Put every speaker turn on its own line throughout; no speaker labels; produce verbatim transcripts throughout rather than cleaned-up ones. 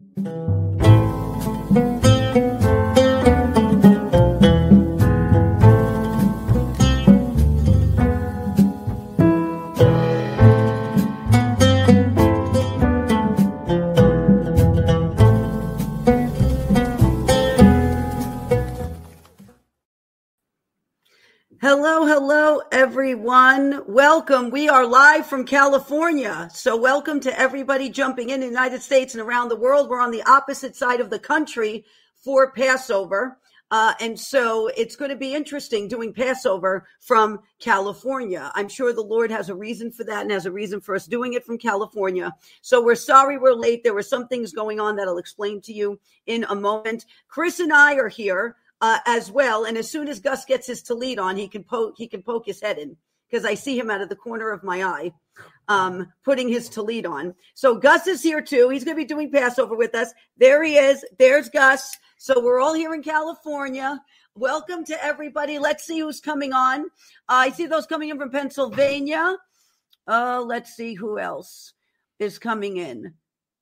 Hello, hello, everyone. Welcome. We are live from California. So welcome to everybody jumping in the United States and around the world. We're on the opposite side of the country for Passover. Uh, and so it's going to be interesting doing Passover from California. I'm sure the Lord has a reason for that and has a reason for us doing it from California. So we're sorry we're late. There were some things going on that I'll explain to you in a moment. Chris and I are here. Uh, as well, and as soon as Gus gets his tallit on, he can poke he can poke his head in because I see him out of the corner of my eye, um, putting his tallit on. So Gus is here too. He's going to be doing Passover with us. There he is. There's Gus. So we're all here in California. Welcome to everybody. Let's see who's coming on. Uh, I see those coming in from Pennsylvania. Uh, let's see who else is coming in.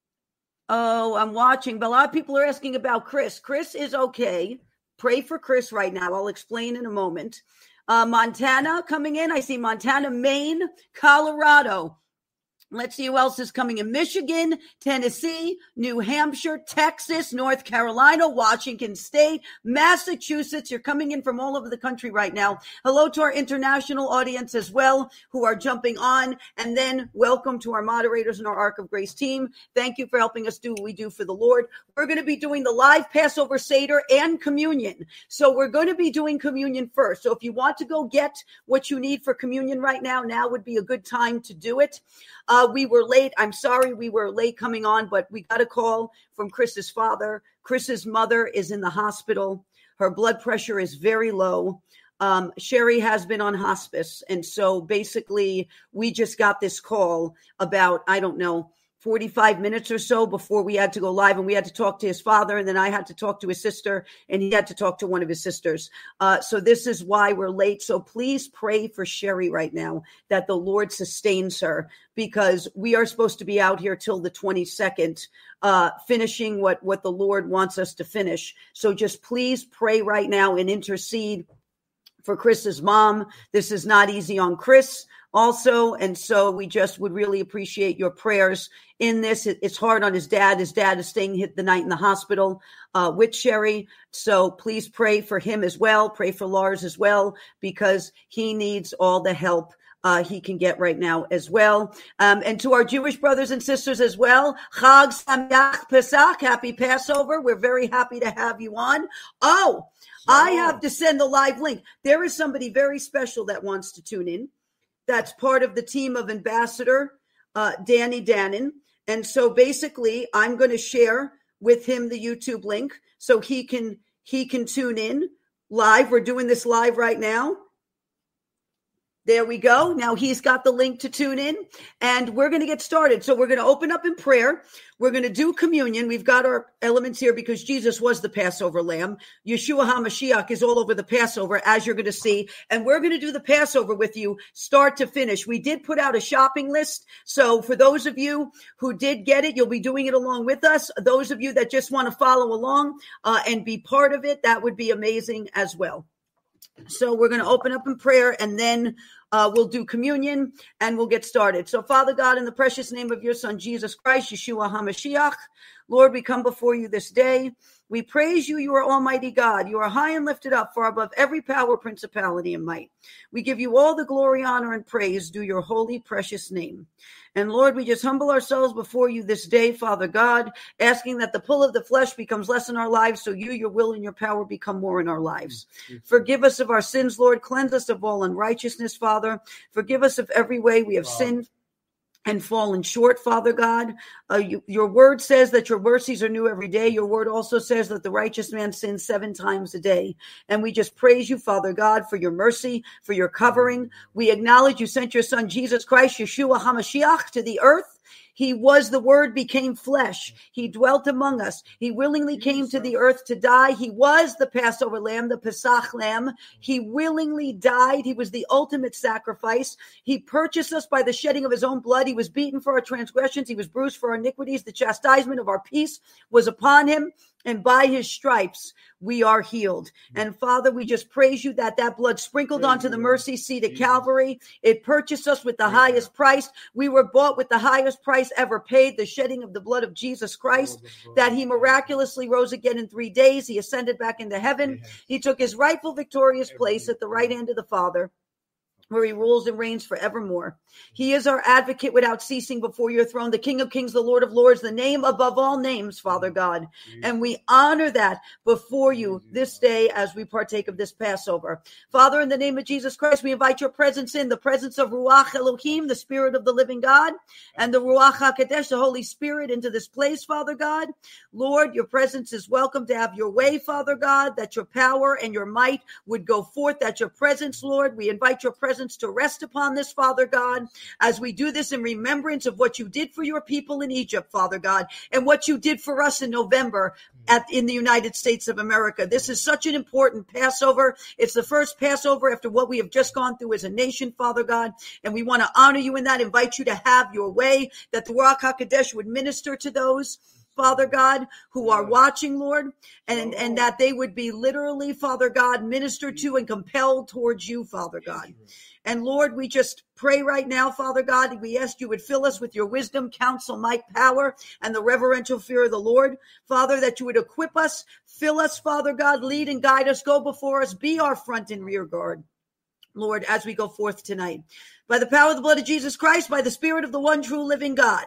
Oh, I'm watching, but a lot of people are asking about Chris. Chris is okay. Pray for Chris right now. I'll explain in a moment. Uh, Montana coming in. I see Montana, Maine, Colorado. Let's see who else is coming in. Michigan, Tennessee, New Hampshire, Texas, North Carolina, Washington State, Massachusetts. You're coming in from all over the country right now. Hello to our international audience as well who are jumping on. And then welcome to our moderators and our Ark of Grace team. Thank you for helping us do what we do for the Lord. We're going to be doing the live Passover Seder and communion. So we're going to be doing communion first. So if you want to go get what you need for communion right now, now would be a good time to do it. Uh, we were late. I'm sorry we were late coming on, but we got a call from Chris's father. Chris's mother is in the hospital. Her blood pressure is very low. Um, Sherry has been on hospice. And so basically we just got this call about, I don't know, forty-five minutes or so before we had to go live, and we had to talk to his father, and then I had to talk to his sister, and he had to talk to one of his sisters. Uh, so this is why we're late. So please pray for Sherry right now, that the Lord sustains her, because we are supposed to be out here till the twenty-second, uh, finishing what, what the Lord wants us to finish. So just please pray right now and intercede for Chris's mom. This is not easy on Chris also. And so we just would really appreciate your prayers in this. It, it's hard on his dad. His dad is staying hit the night in the hospital uh, with Sherry. So please pray for him as well. Pray for Lars as well, because he needs all the help Uh, he can get right now as well. Um, and to our Jewish brothers and sisters as well, Chag Sameach Pesach, happy Passover. We're very happy to have you on. Oh, I have to send the live link. There is somebody very special that wants to tune in. That's part of the team of Ambassador uh, Danny Dannon. And so basically, I'm going to share with him the YouTube link so he can he can tune in live. We're doing this live right now. There we go. Now he's got the link to tune in, and we're going to get started. So we're going to open up in prayer. We're going to do communion. We've got our elements here because Jesus was the Passover lamb. Yeshua HaMashiach is all over the Passover, as you're going to see. And we're going to do the Passover with you start to finish. We did put out a shopping list. So for those of you who did get it, you'll be doing it along with us. Those of you that just want to follow along uh, and be part of it, that would be amazing as well. So we're going to open up in prayer, and then uh, we'll do communion, and we'll get started. So, Father God, in the precious name of your Son, Jesus Christ, Yeshua HaMashiach, Lord, we come before you this day. We praise you. You are Almighty God. You are high and lifted up, far above every power, principality, and might. We give you all the glory, honor, and praise due your holy, precious name. And Lord, we just humble ourselves before you this day, Father God, asking that the pull of the flesh becomes less in our lives, so you, your will, and your power become more in our lives. Mm-hmm. Forgive us of our sins, Lord. Cleanse us of all unrighteousness, Father. Forgive us of every way we have wow. sinned and fallen short, Father God. Uh, you, your word says that your mercies are new every day. Your word also says that the righteous man sins seven times a day. And we just praise you, Father God, for your mercy, for your covering. We acknowledge you sent your son, Jesus Christ, Yeshua HaMashiach, to the earth. He was the Word became flesh. He dwelt among us. He willingly came to the earth to die. He was the Passover lamb, the Pesach lamb. He willingly died. He was the ultimate sacrifice. He purchased us by the shedding of his own blood. He was beaten for our transgressions. He was bruised for our iniquities. The chastisement of our peace was upon him. And by his stripes, we are healed. And Father, we just praise you that that blood sprinkled onto the mercy seat at Calvary. It purchased us with the highest price. We were bought with the highest price ever paid, the shedding of the blood of Jesus Christ, that he miraculously rose again in three days. He ascended back into heaven. He took his rightful victorious place at the right hand of the Father, where he rules and reigns forevermore. He is our advocate without ceasing before your throne, the King of kings, the Lord of lords, the name above all names, Father God. And we honor that before you this day as we partake of this Passover. Father, in the name of Jesus Christ, we invite your presence in, the presence of Ruach Elohim, the Spirit of the living God, and the Ruach HaKodesh, the Holy Spirit, into this place, Father God. Lord, your presence is welcome to have your way, Father God, that your power and your might would go forth, that your presence, Lord, we invite your presence to rest upon this, Father God, as we do this in remembrance of what you did for your people in Egypt, Father God, and what you did for us in November at, in the United States of America. This is such an important Passover. It's the first Passover after what we have just gone through as a nation, Father God, and we want to honor you in that, invite you to have your way, that the Ruach HaKodesh would minister to those, Father God, who are watching, Lord, and, and that they would be literally, Father God, ministered to and compelled towards you, Father God. And Lord, we just pray right now, Father God, we ask you would fill us with your wisdom, counsel, might, power, and the reverential fear of the Lord. Father, that you would equip us, fill us, Father God, lead and guide us, go before us, be our front and rear guard, Lord, as we go forth tonight. By the power of the blood of Jesus Christ, by the Spirit of the one true living God,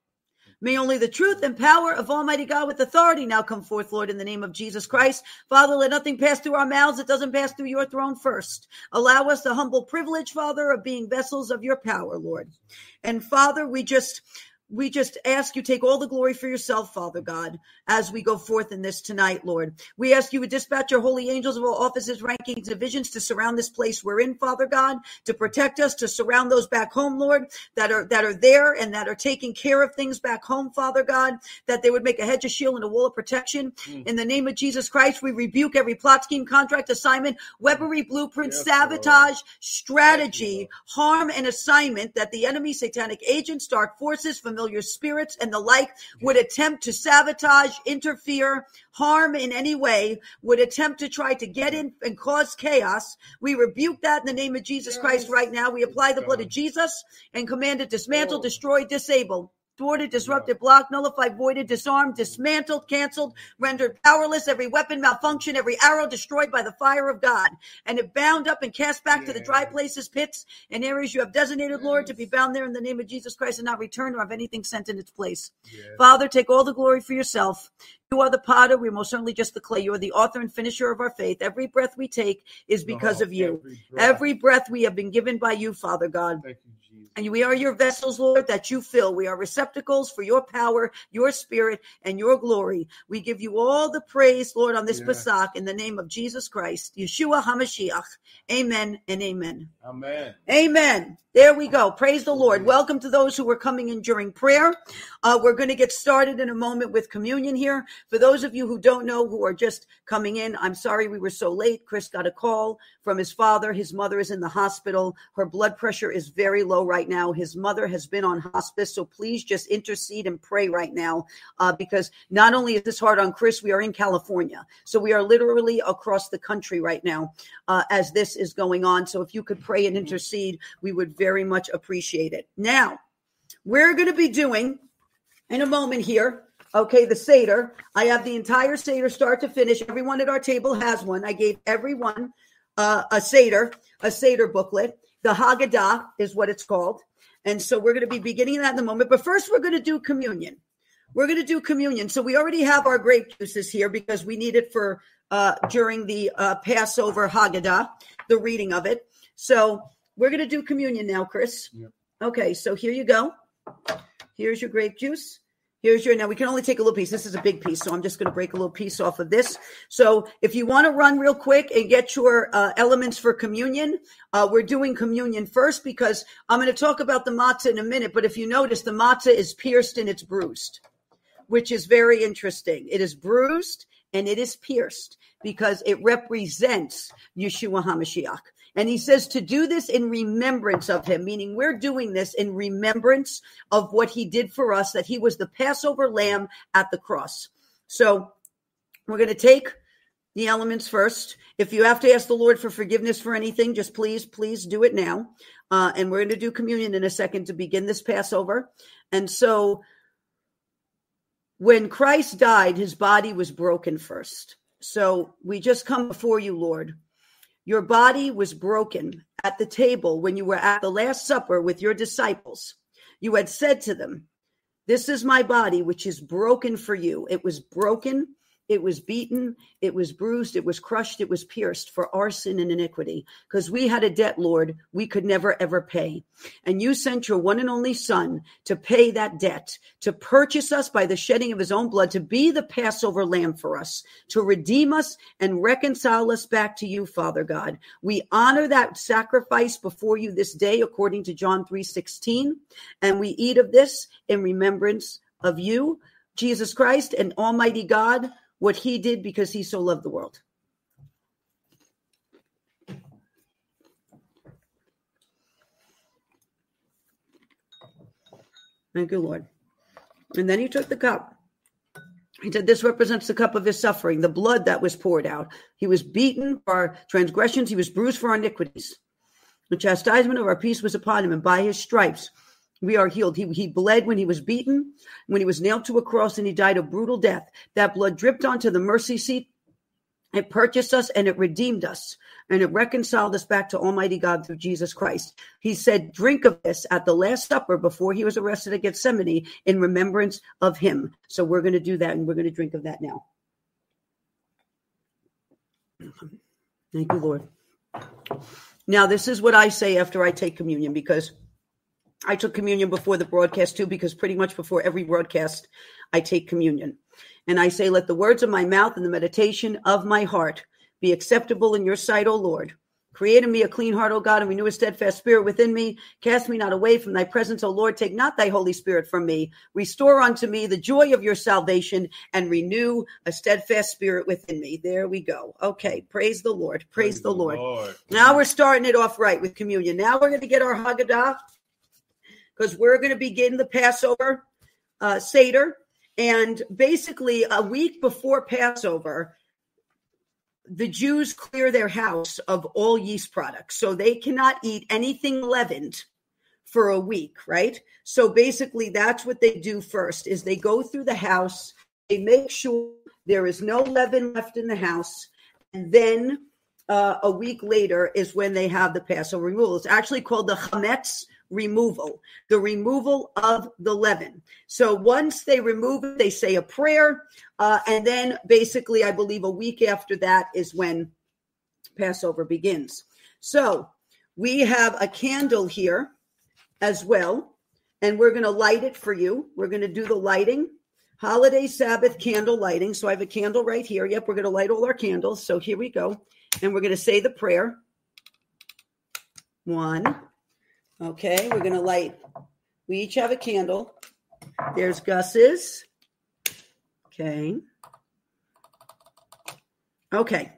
may only the truth and power of Almighty God with authority now come forth, Lord, in the name of Jesus Christ. Father, let nothing pass through our mouths that doesn't pass through your throne first. Allow us the humble privilege, Father, of being vessels of your power, Lord. And Father, we just... We just ask you take all the glory for yourself, Father God, as we go forth in this tonight, Lord. We ask you would dispatch your holy angels of all offices, rankings, divisions to surround this place we're in, Father God, to protect us, to surround those back home, Lord, that are that are there and that are taking care of things back home, Father God, that they would make a hedge of shield and a wall of protection. Mm. In the name of Jesus Christ, we rebuke every plot, scheme, contract, assignment, weaponry, blueprint, yes, sabotage, Lord. strategy, yes, harm, and assignment that the enemy, satanic agents, dark forces, familiar spirits, and the like would attempt to sabotage, interfere, harm in any way, would attempt to try to get in and cause chaos. We rebuke that in the name of Jesus yes. Christ right now. We apply the blood of Jesus and command it dismantle, oh. destroy, disable, thwarted, disrupted, blocked, nullified, voided, disarmed, dismantled, canceled, rendered powerless, every weapon malfunction, every arrow destroyed by the fire of God, and it bound up and cast back yes. to the dry places, pits, and areas you have designated, yes. Lord, to be bound there in the name of Jesus Christ and not return or have anything sent in its place. Yes. Father, take all the glory for yourself. You are the potter. We're most certainly just the clay. You are the author and finisher of our faith. Every breath we take is because oh, of you. Every breath. every breath we have been given by you, Father God. Thank you. And we are your vessels, Lord, that you fill. We are receptacles for your power, your spirit, and your glory. We give you all the praise, Lord, on this yeah. Pesach in the name of Jesus Christ, Yeshua HaMashiach. Amen and amen.
Amen.
Amen. There we go. Praise the Lord. Welcome to those who are coming in during prayer. Uh, we're going to get started in a moment with communion here. For those of you who don't know, who are just coming in, I'm sorry we were so late. Chris got a call from his father. His mother is in the hospital. Her blood pressure is very low right now. His mother has been on hospice. So please just intercede and pray right now uh, because not only is this hard on Chris, we are in California. So we are literally across the country right now uh, as this is going on. So if you could pray and intercede, we would very much appreciate it. Now, we're going to be doing in a moment here, okay, the Seder. I have the entire Seder start to finish. Everyone at our table has one. I gave everyone uh, a Seder, a Seder booklet. The Haggadah is what it's called. And so we're going to be beginning that in a moment. But first, we're going to do communion. We're going to do communion. So we already have our grape juices here because we need it for uh, during the uh, Passover Haggadah, the reading of it. So we're going to do communion now, Chris. Yep. Okay, so here you go. Here's your grape juice. Here's your, now we can only take a little piece. This is a big piece, so I'm just going to break a little piece off of this. So if you want to run real quick and get your uh, elements for communion, uh, we're doing communion first because I'm going to talk about the matzah in a minute. But if you notice, the matzah is pierced and it's bruised, which is very interesting. It is bruised and it is pierced because it represents Yeshua HaMashiach. And he says to do this in remembrance of him, meaning we're doing this in remembrance of what he did for us, that he was the Passover lamb at the cross. So we're going to take the elements first. If you have to ask the Lord for forgiveness for anything, just please, please do it now. Uh, and we're going to do communion in a second to begin this Passover. And so when Christ died, his body was broken first. So we just come before you, Lord. Your body was broken at the table when you were at the Last Supper with your disciples. You had said to them, this is my body, which is broken for you. It was broken. It was beaten. It was bruised. It was crushed. It was pierced for our sin and iniquity, because we had a debt, Lord, we could never, ever pay. And you sent your one and only Son to pay that debt, to purchase us by the shedding of his own blood, to be the Passover lamb for us, to redeem us and reconcile us back to you, Father God. We honor that sacrifice before you this day, according to John three sixteen. And we eat of this in remembrance of you, Jesus Christ, and Almighty God, what he did because he so loved the world. Thank you, Lord. And then he took the cup. He said, this represents the cup of his suffering, the blood that was poured out. He was beaten for our transgressions. He was bruised for our iniquities. The chastisement of our peace was upon him, and by his stripes we are healed. He, he bled when he was beaten, when he was nailed to a cross, and he died a brutal death. That blood dripped onto the mercy seat. It purchased us and it redeemed us, and it reconciled us back to Almighty God through Jesus Christ. He said, drink of this at the Last Supper before he was arrested at Gethsemane in remembrance of him. So we're going to do that, and we're going to drink of that now. Thank you, Lord. Now, this is what I say after I take communion, because I took communion before the broadcast too, because pretty much before every broadcast, I take communion. And I say, let the words of my mouth and the meditation of my heart be acceptable in your sight, O Lord. Create in me a clean heart, O God, and renew a steadfast spirit within me. Cast me not away from thy presence, O Lord. Take not thy Holy Spirit from me. Restore unto me the joy of your salvation, and renew a steadfast spirit within me. There we go. Okay, praise the Lord. Praise, praise the Lord. Lord. Now we're starting it off right with communion. Now we're going to get our Haggadah, because we're going to begin the Passover uh, Seder. And basically, a week before Passover, the Jews clear their house of all yeast products. So they cannot eat anything leavened for a week, right? So basically, that's what they do first, is they go through the house. They make sure there is no leaven left in the house. And then uh, a week later is when they have the Passover removal. It's actually called the Chametz removal, the removal of the leaven. So once they remove it, they say a prayer. Uh, and then basically, I believe a week after that is when Passover begins. So we have a candle here as well, and we're going to light it for you. We're going to do the lighting, holiday Sabbath candle lighting. So I have a candle right here. Yep, we're going to light all our candles. So here we go. And we're going to say the prayer. One. Okay, we're going to light. We each have a candle. There's Gus's. Okay. Okay.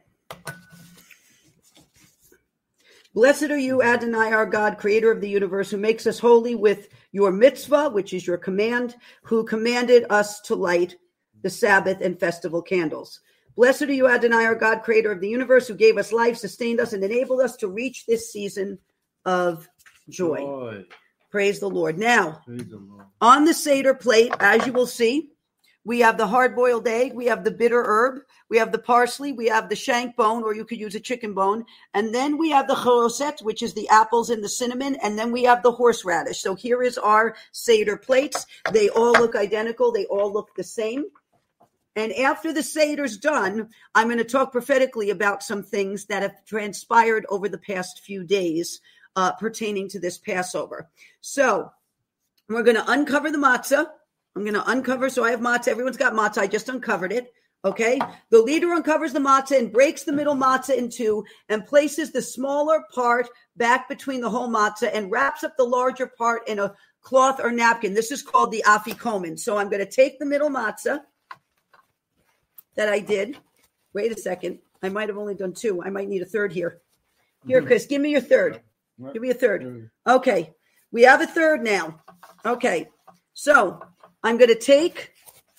Blessed are you, Adonai, our God, creator of the universe, who makes us holy with your mitzvah, which is your command, who commanded us to light the Sabbath and festival candles. Blessed are you, Adonai, our God, creator of the universe, who gave us life, sustained us, and enabled us to reach this season of joy. joy. Praise the Lord. Now, the Lord. On the Seder plate, as you will see, we have the hard-boiled egg, we have the bitter herb, we have the parsley, we have the shank bone, or you could use a chicken bone, and then we have the charoset, which is the apples and the cinnamon, and then we have the horseradish. So here is our Seder plates. They all look identical. They all look the same. And after the Seder's done, I'm going to talk prophetically about some things that have transpired over the past few days uh, pertaining to this Passover. So we're going to uncover the matzah. I'm going to uncover. So I have matzah. Everyone's got matzah. I just uncovered it. Okay. The leader uncovers the matzah and breaks the middle matzah in two and places the smaller part back between the whole matzah and wraps up the larger part in a cloth or napkin. This is called the afikomen. So I'm going to take the middle matzah that I did. Wait a second. I might have only done two. I might need a third here. Here, Chris, give me your third. Give me a third. Okay. We have a third now. Okay. So I'm going to take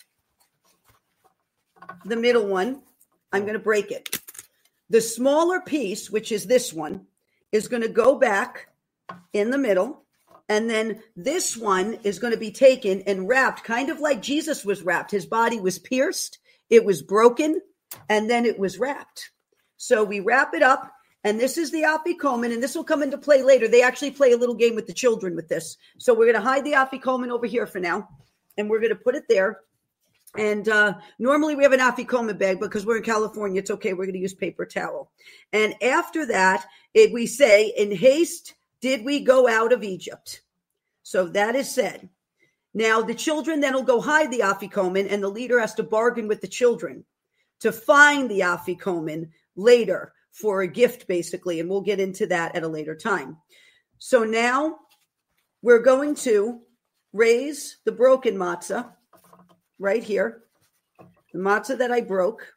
the middle one. I'm going to break it. The smaller piece, which is this one, is going to go back in the middle. And then this one is going to be taken and wrapped, kind of like Jesus was wrapped. His body was pierced. It was broken. And then it was wrapped. So we wrap it up. And this is the afikomen. And this will come into play later. They actually play a little game with the children with this. So we're going to hide the afikomen over here for now. And we're going to put it there. And uh, normally we have an afikomen bag, because we're in California. It's okay. We're going to use paper towel. And after that, it, we say, in haste did we go out of Egypt. So that is said. Now the children then will go hide the afikomen, and the leader has to bargain with the children to find the afikomen later for a gift, basically. And we'll get into that at a later time. So now we're going to raise the broken matzah. Right here, the matzah that I broke,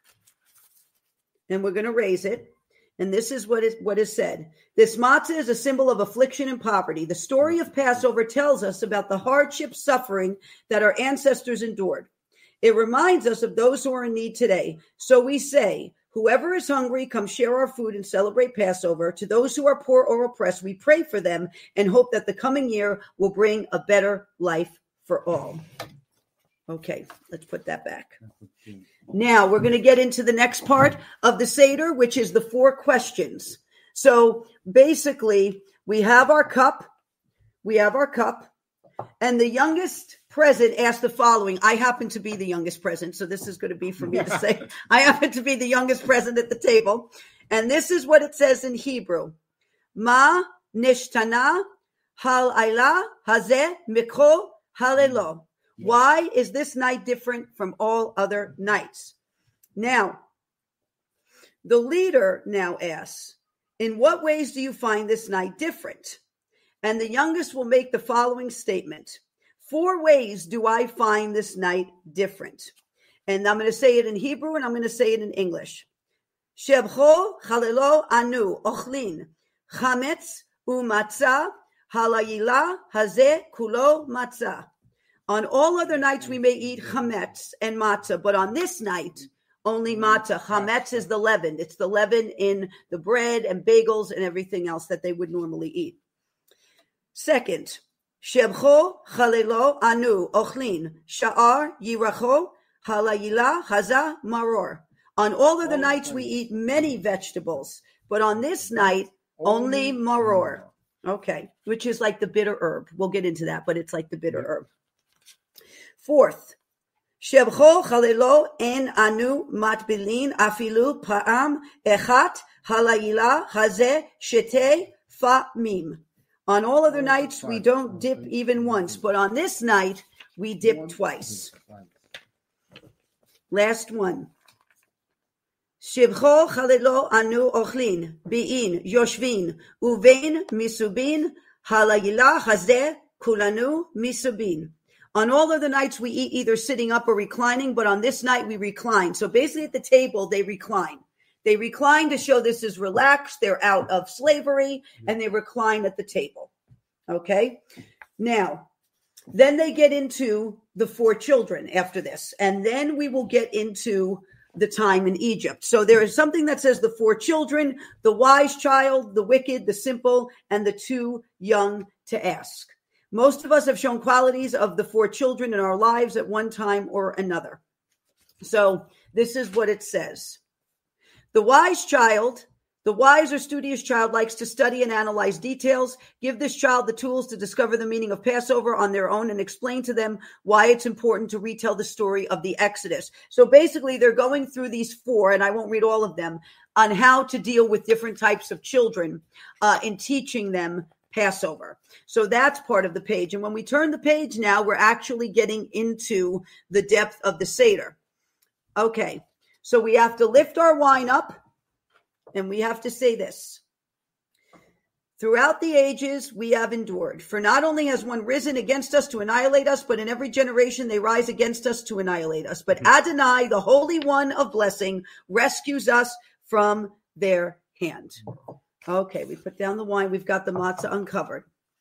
and we're going to raise it. And this is what is what is said. This matzah is a symbol of affliction and poverty. The story of Passover tells us about the hardship, suffering that our ancestors endured. It reminds us of those who are in need today. So we say, whoever is hungry, come share our food and celebrate Passover. To those who are poor or oppressed, we pray for them and hope that the coming year will bring a better life for all. Okay, let's put that back. Now we're going to get into the next part of the Seder, which is the four questions. So basically, we have our cup, we have our cup, and the youngest present asked the following. I happen to be the youngest present, so this is going to be for me to say. I happen to be the youngest present at the table. And this is what it says in Hebrew. Ma nishtana hal ayla hazeh mikol halelo. Why is this night different from all other nights? Now, the leader now asks, in what ways do you find this night different? And the youngest will make the following statement. Four ways do I find this night different. And I'm going to say it in Hebrew and I'm going to say it in English. Shebcho chalelo anu ochlin chametz umatzah halayila hazeh kulo matzah. On all other nights, we may eat chametz and matzah, but on this night, only matzah. Chametz is the leaven. It's the leaven in the bread and bagels and everything else that they would normally eat. Second, shebcho chalelo anu ochlin sha'ar yiracho halayila haza maror. On all other nights, we eat many vegetables, but on this night, only maror. Okay, which is like the bitter herb. We'll get into that, but it's like the bitter herb. Fourth, Shebcho chalelo en anu matbilin afilu pa'am echat halayila hazeh shete famim. On all other nights, we don't dip even once, but on this night, we dip twice. Last one. Shebcho chalelo anu ochlin bi'in yoshvin uvein misubin halayila hazeh kulanu misubin. On all other nights, we eat either sitting up or reclining, but on this night, we recline. So basically at the table, they recline. They recline to show this is relaxed. They're out of slavery, and they recline at the table. Okay? Now, then they get into the four children after this, and then we will get into the time in Egypt. So there is something that says the four children, the wise child, the wicked, the simple, and the too young to ask. Most of us have shown qualities of the four children in our lives at one time or another. So this is what it says. The wise child, the wise or studious child likes to study and analyze details. Give this child the tools to discover the meaning of Passover on their own and explain to them why it's important to retell the story of the Exodus. So basically they're going through these four, and I won't read all of them, on how to deal with different types of children uh, in teaching them Passover. So that's part of the page. And when we turn the page now, we're actually getting into the depth of the Seder. Okay, so we have to lift our wine up, and we have to say this. Throughout the ages, we have endured. For not only has one risen against us to annihilate us, but in every generation they rise against us to annihilate us. But Adonai, the Holy One of blessing, rescues us from their hand. Okay, we put down the wine. We've got the matzah uncovered.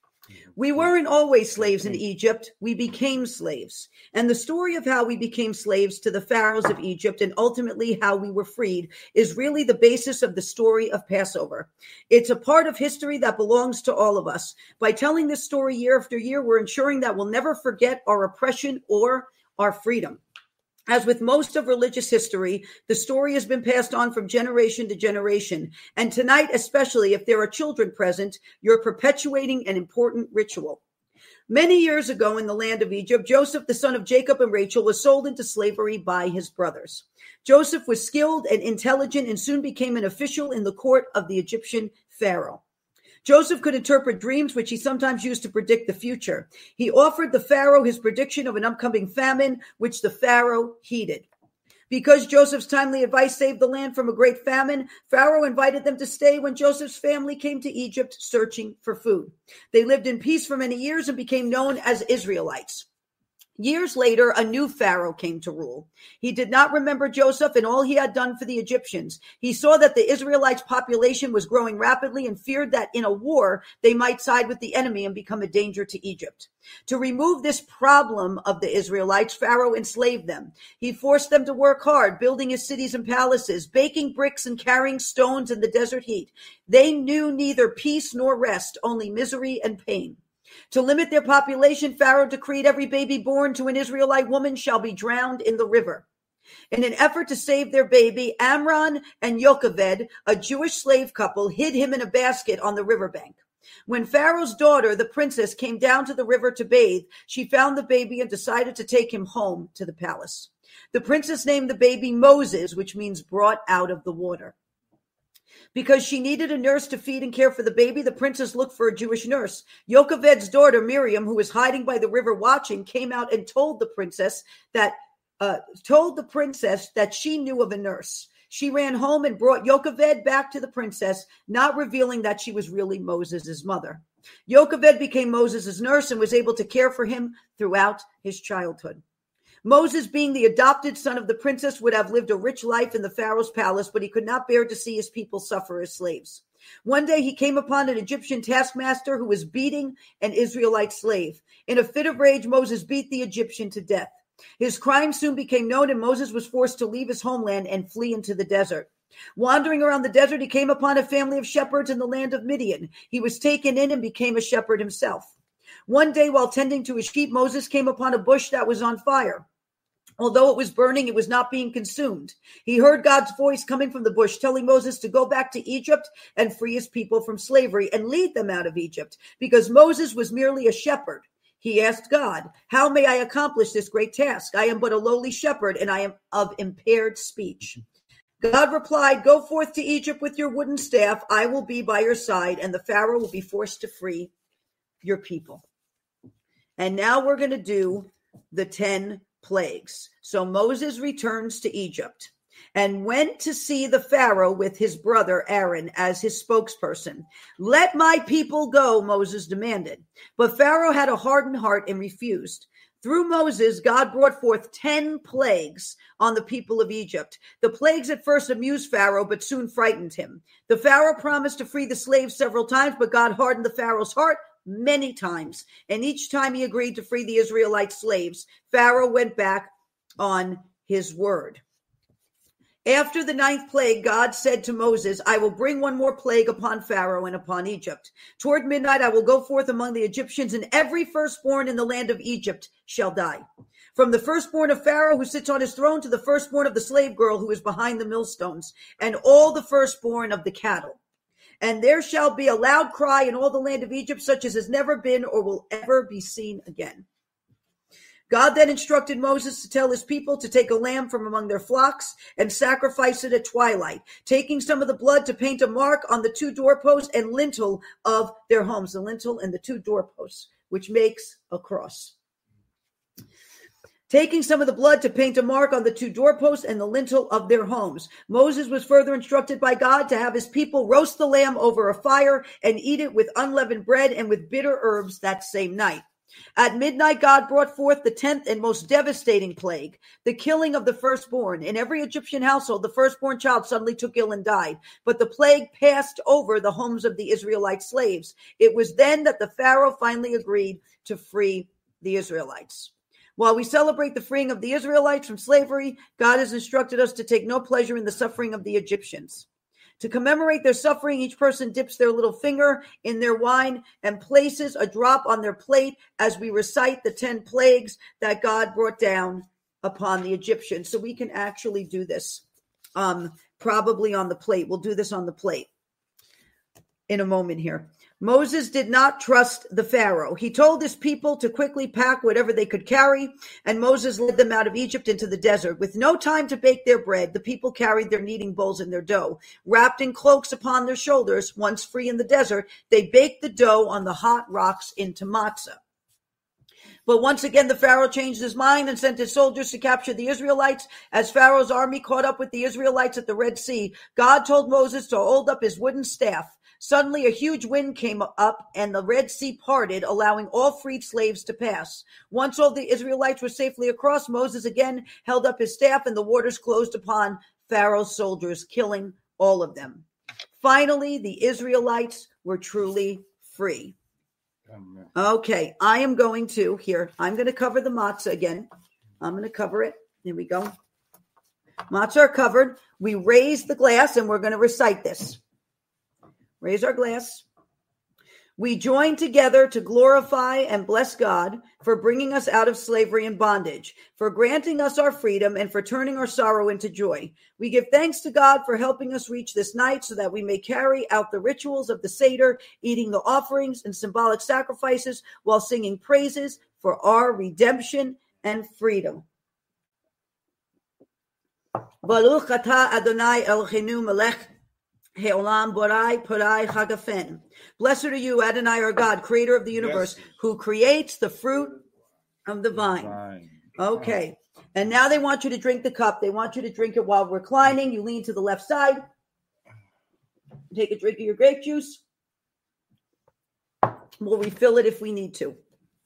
We weren't always slaves in Egypt. We became slaves. And the story of how we became slaves to the pharaohs of Egypt and ultimately how we were freed is really the basis of the story of Passover. It's a part of history that belongs to all of us. By telling this story year after year, we're ensuring that we'll never forget our oppression or our freedom. As with most of religious history, the story has been passed on from generation to generation. And tonight, especially if there are children present, you're perpetuating an important ritual. Many years ago in the land of Egypt, Joseph, the son of Jacob and Rachel, was sold into slavery by his brothers. Joseph was skilled and intelligent and soon became an official in the court of the Egyptian Pharaoh. Joseph could interpret dreams, which he sometimes used to predict the future. He offered the Pharaoh his prediction of an upcoming famine, which the Pharaoh heeded. Because Joseph's timely advice saved the land from a great famine, Pharaoh invited them to stay when Joseph's family came to Egypt searching for food. They lived in peace for many years and became known as Israelites. Years later, a new Pharaoh came to rule. He did not remember Joseph and all he had done for the Egyptians. He saw that the Israelites' population was growing rapidly and feared that in a war, they might side with the enemy and become a danger to Egypt. To remove this problem of the Israelites, Pharaoh enslaved them. He forced them to work hard, building his cities and palaces, baking bricks and carrying stones in the desert heat. They knew neither peace nor rest, only misery and pain. To limit their population, Pharaoh decreed every baby born to an Israelite woman shall be drowned in the river. In an effort to save their baby, Amram and Yocheved, a Jewish slave couple, hid him in a basket on the riverbank. When Pharaoh's daughter, the princess, came down to the river to bathe, she found the baby and decided to take him home to the palace. The princess named the baby Moses, which means brought out of the water. Because she needed a nurse to feed and care for the baby, the princess looked for a Jewish nurse. Yocheved's daughter, Miriam, who was hiding by the river watching, came out and told the princess that uh, told the princess that she knew of a nurse. She ran home and brought Yocheved back to the princess, not revealing that she was really Moses' mother. Yocheved became Moses' nurse and was able to care for him throughout his childhood. Moses, being the adopted son of the princess, would have lived a rich life in the Pharaoh's palace, but he could not bear to see his people suffer as slaves. One day he came upon an Egyptian taskmaster who was beating an Israelite slave. In a fit of rage, Moses beat the Egyptian to death. His crime soon became known, and Moses was forced to leave his homeland and flee into the desert. Wandering around the desert, he came upon a family of shepherds in the land of Midian. He was taken in and became a shepherd himself. One day, while tending to his sheep, Moses came upon a bush that was on fire. Although it was burning, it was not being consumed. He heard God's voice coming from the bush, telling Moses to go back to Egypt and free his people from slavery and lead them out of Egypt, because Moses was merely a shepherd. He asked God, "How may I accomplish this great task? I am but a lowly shepherd, and I am of impaired speech." God replied, "Go forth to Egypt with your wooden staff. I will be by your side, and the Pharaoh will be forced to free your people." And now we're going to do the ten plagues. So Moses returns to Egypt and went to see the Pharaoh with his brother Aaron as his spokesperson. "Let my people go," Moses demanded. But Pharaoh had a hardened heart and refused. Through Moses, God brought forth ten plagues on the people of Egypt. The plagues at first amused Pharaoh, but soon frightened him. The Pharaoh promised to free the slaves several times, but God hardened the Pharaoh's heart many times, and each time he agreed to free the Israelite slaves, Pharaoh went back on his word. After the ninth plague, God said to Moses, "I will bring one more plague upon Pharaoh and upon Egypt. Toward midnight I will go forth among the Egyptians, and every firstborn in the land of Egypt shall die. From the firstborn of Pharaoh who sits on his throne to the firstborn of the slave girl who is behind the millstones, and all the firstborn of the cattle. And there shall be a loud cry in all the land of Egypt, such as has never been or will ever be seen again." God then instructed Moses to tell his people to take a lamb from among their flocks and sacrifice it at twilight, taking some of the blood to paint a mark on the two doorposts and lintel of their homes, the lintel and the two doorposts, which makes a cross. Taking some of the blood to paint a mark on the two doorposts and the lintel of their homes. Moses was further instructed by God to have his people roast the lamb over a fire and eat it with unleavened bread and with bitter herbs that same night. At midnight, God brought forth the tenth and most devastating plague, the killing of the firstborn. In every Egyptian household, the firstborn child suddenly took ill and died. But the plague passed over the homes of the Israelite slaves. It was then that the Pharaoh finally agreed to free the Israelites. While we celebrate the freeing of the Israelites from slavery, God has instructed us to take no pleasure in the suffering of the Egyptians. To commemorate their suffering, each person dips their little finger in their wine and places a drop on their plate as we recite the ten plagues that God brought down upon the Egyptians. So we can actually do this um, probably on the plate. We'll do this on the plate in a moment here. Moses did not trust the Pharaoh. He told his people to quickly pack whatever they could carry, and Moses led them out of Egypt into the desert. With no time to bake their bread, the people carried their kneading bowls and their dough. Wrapped in cloaks upon their shoulders, once free in the desert, they baked the dough on the hot rocks into matzah. But once again, the Pharaoh changed his mind and sent his soldiers to capture the Israelites. As Pharaoh's army caught up with the Israelites at the Red Sea, God told Moses to hold up his wooden staff. Suddenly, a huge wind came up and the Red Sea parted, allowing all freed slaves to pass. Once all the Israelites were safely across, Moses again held up his staff and the waters closed upon Pharaoh's soldiers, killing all of them. Finally, the Israelites were truly free. Amen. Okay, I am going to, here, I'm going to cover the matzah again. I'm going to cover it. Here we go. Matzah are covered. We raise the glass and we're going to recite this. Raise our glass. We join together to glorify and bless God for bringing us out of slavery and bondage, for granting us our freedom, and for turning our sorrow into joy. We give thanks to God for helping us reach this night so that we may carry out the rituals of the Seder, eating the offerings and symbolic sacrifices while singing praises for our redemption and freedom. Baruch atah Adonai Eloheinu melech He'olam borai porai chagafen. Blessed are you, Adonai, our God, creator of the universe, yes, who creates the fruit of the vine. vine. Okay. And now they want you to drink the cup. They want you to drink it while reclining. You lean to the left side. Take a drink of your grape juice. We'll refill it if we need to.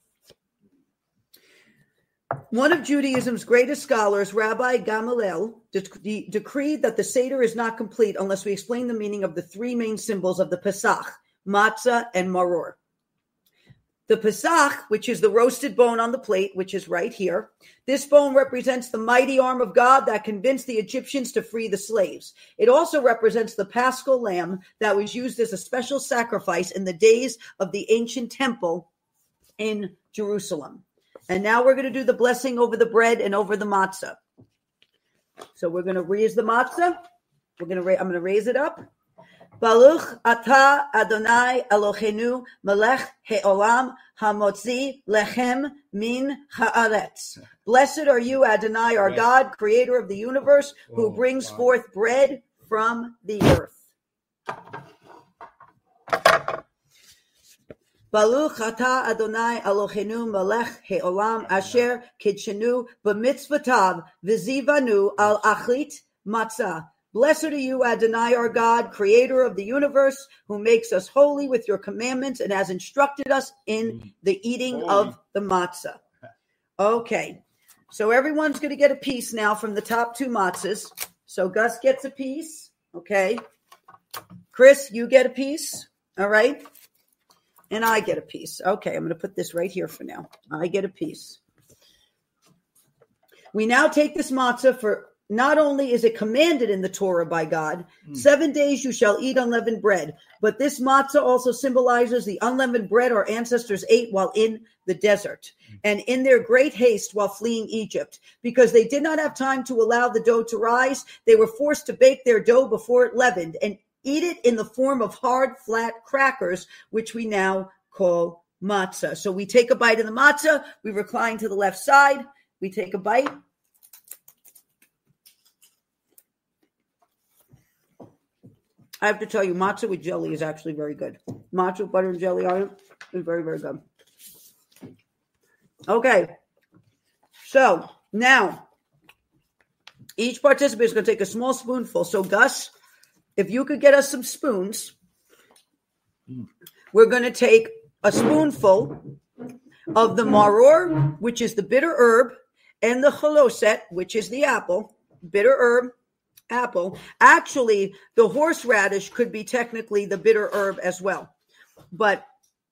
One of Judaism's greatest scholars, Rabbi Gamaliel, de- de- decreed that the Seder is not complete unless we explain the meaning of the three main symbols of the Pesach, matzah and maror. The Pesach, which is the roasted bone on the plate, which is right here, this bone represents the mighty arm of God that convinced the Egyptians to free the slaves. It also represents the Paschal lamb that was used as a special sacrifice in the days of the ancient temple in Jerusalem. And now we're going to do the blessing over the bread and over the matzah. So we're going to raise the matzah. We're going to ra- I'm going to raise it up. Baruch atah Adonai Eloheinu melech he'olam hamotzi lechem min haaretz. Blessed are you, Adonai, our God, creator of the universe, who brings forth bread from the earth. Baruch atah Adonai Eloheinu melech he'olam asher kidshenu b'mitzvotav v'zivanu al achrit matzah. Blessed are you, Adonai, our God, creator of the universe, who makes us holy with your commandments and has instructed us in the eating holy. of the matzah. Okay, so everyone's going to get a piece now from the top two matzahs. So Gus gets a piece, okay? Chris, you get a piece, all right? And I get a piece. Okay, I'm going to put this right here for now. I get a piece. We now take this matzah for, not only is it commanded in the Torah by God, mm. seven days you shall eat unleavened bread, but this matzah also symbolizes the unleavened bread our ancestors ate while in the desert mm. and in their great haste while fleeing Egypt. Because they did not have time to allow the dough to rise, they were forced to bake their dough before it leavened and eat it in the form of hard, flat crackers, which we now call matzah. So we take a bite of the matzah, we recline to the left side, we take a bite. I have to tell you, matzah with jelly is actually very good. Matzah with butter and jelly on it is very, very good. Okay. So now, each participant is going to take a small spoonful. So Gus, if you could get us some spoons, we're going to take a spoonful of the maror, which is the bitter herb, and the choloset, which is the apple, bitter herb, apple. Actually, the horseradish could be technically the bitter herb as well. But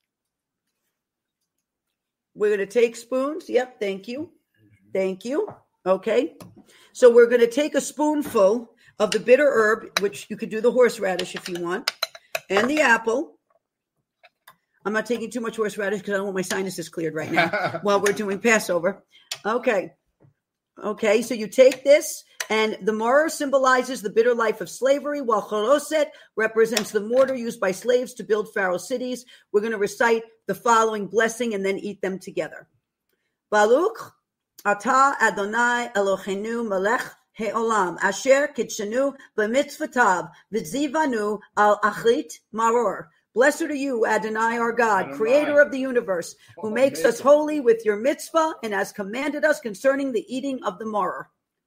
we're going to take spoons. Yep, thank you. Thank you. Okay. So we're going to take a spoonful of the bitter herb, which you could do the horseradish if you want, and the apple. I'm not taking too much horseradish because I don't want my sinuses cleared right now while we're doing Passover. Okay. Okay, so you take this, and the maror symbolizes the bitter life of slavery, while choloset represents the mortar used by slaves to build Pharaoh's cities. We're going to recite the following blessing and then eat them together. Baruch atah Adonai Eloheinu melech he'olam asher kitshenu b'mitzvotav v'zivanu al achrit maror. Blessed are you, Adonai, our God, Adonai, creator of the universe, who makes us holy with your mitzvah and has commanded us concerning the eating of the maror.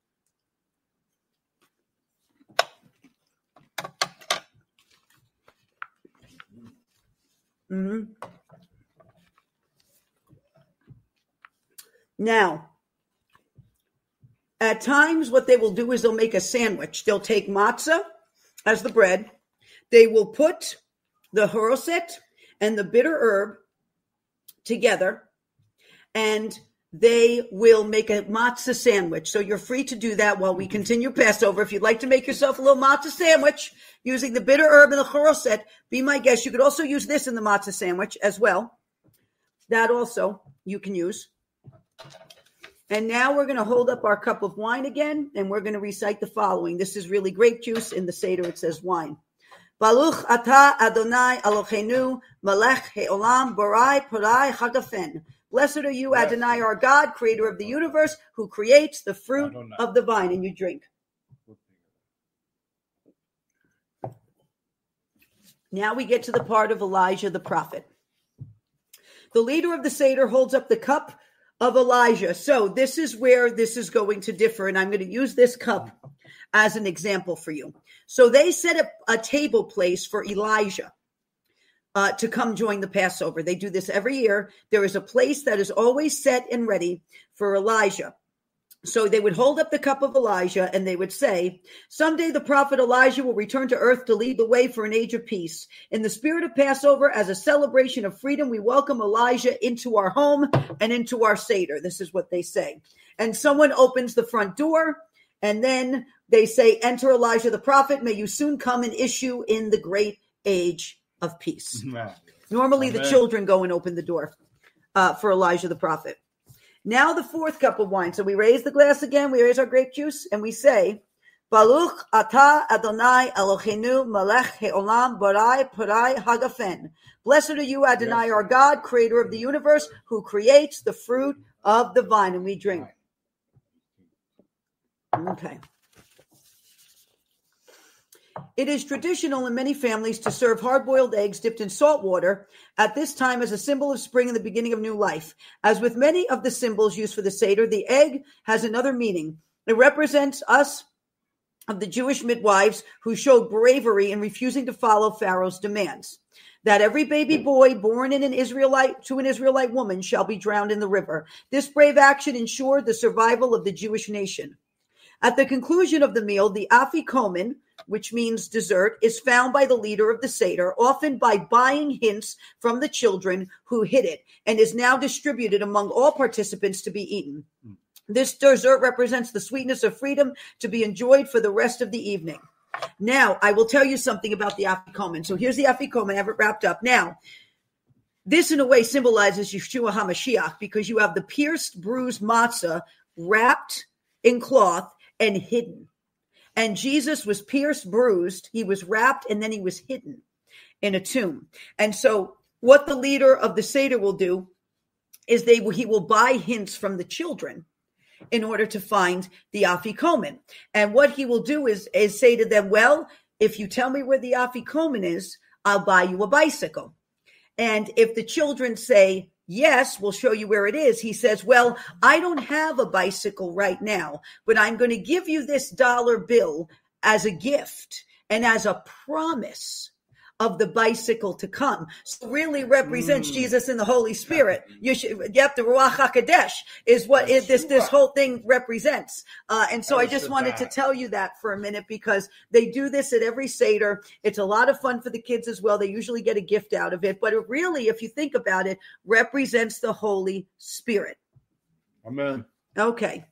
Mm-hmm. Now, at times what they will do is they'll make a sandwich. They'll take matzah as the bread. They will put the haroset and the bitter herb together, and they will make a matzah sandwich. So you're free to do that while we continue Passover. If you'd like to make yourself a little matzah sandwich using the bitter herb and the haroset, be my guest. You could also use this in the matzah sandwich as well. That also you can use. And now we're going to hold up our cup of wine again, and we're going to recite the following. This is really grape juice. In the Seder, it says wine. Baruch atah Adonai Eloheinu melech he'olam borai porai hagafen. Blessed are you, Adonai, our God, creator of the universe, who creates the fruit Adonai. Of the vine. And you drink. Now we get to the part of Elijah the prophet. The leader of the Seder holds up the cup of Elijah. So this is where this is going to differ, and I'm going to use this cup as an example for you. So they set up a table place for Elijah uh, to come join the Passover. They do this every year. There is a place that is always set and ready for Elijah. So they would hold up the cup of Elijah and they would say, someday the prophet Elijah will return to earth to lead the way for an age of peace. In the spirit of Passover, as a celebration of freedom, we welcome Elijah into our home and into our Seder. This is what they say. And someone opens the front door, and then they say, enter Elijah the prophet. May you soon come and issue in the great age of peace. Normally Amen. The children go and open the door uh, for Elijah the prophet. Now the fourth cup of wine. So we raise the glass again. We raise our grape juice and we say, Baruch atah Adonai Eloheinu melech he'olam borai porai hagafen. Blessed are you, Adonai, yes. our God, creator of the universe, who creates the fruit of the vine. And we drink. Okay. It is traditional in many families to serve hard-boiled eggs dipped in salt water at this time as a symbol of spring and the beginning of new life. As with many of the symbols used for the Seder, the egg has another meaning. It represents us of the Jewish midwives who showed bravery in refusing to follow Pharaoh's demands. That every baby boy born in an Israelite to an Israelite woman shall be drowned in the river. This brave action ensured the survival of the Jewish nation. At the conclusion of the meal, the afikomen, which means dessert, is found by the leader of the Seder, often by buying hints from the children who hid it, and is now distributed among all participants to be eaten. This dessert represents the sweetness of freedom to be enjoyed for the rest of the evening. Now, I will tell you something about the afikomen. So here's the afikomen. I have it wrapped up. Now, this in a way symbolizes Yeshua HaMashiach, because you have the pierced, bruised matzah wrapped in cloth and hidden. And Jesus was pierced, bruised, he was wrapped, and then he was hidden in a tomb. And so what the leader of the Seder will do is they he will buy hints from the children in order to find the Afikomen. And what he will do is, is say to them, well, if you tell me where the Afikomen is, I'll buy you a bicycle. And if the children say, yes, we'll show you where it is, he says, well, I don't have a bicycle right now, but I'm going to give you this dollar bill as a gift and as a promise of the bicycle to come. So really represents mm. Jesus and the Holy Spirit. You should, yep, the Ruach HaKodesh is what it, this, this whole thing represents. Uh, and so I just wanted to tell you that for a minute because they do this at every Seder. It's a lot of fun for the kids as well. They usually get a gift out of it, but it really, if you think about it, represents the Holy Spirit.
Amen.
Okay.